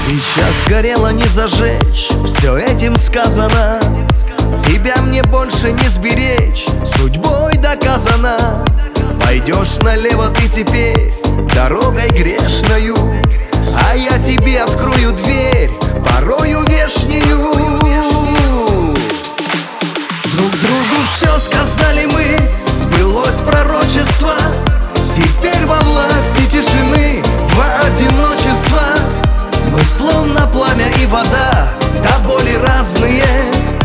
Сейчас горело не зажечь, все этим сказано. Тебя мне больше не сберечь, судьбой доказано. Пойдешь налево ты теперь дорогой грешною, а я тебе открою дверь порою вешнюю. Друг другу все сказали мы, сбылось пророчество. Теперь во власти тишины, во одиночества. Мы словно пламя и вода, до боли разные.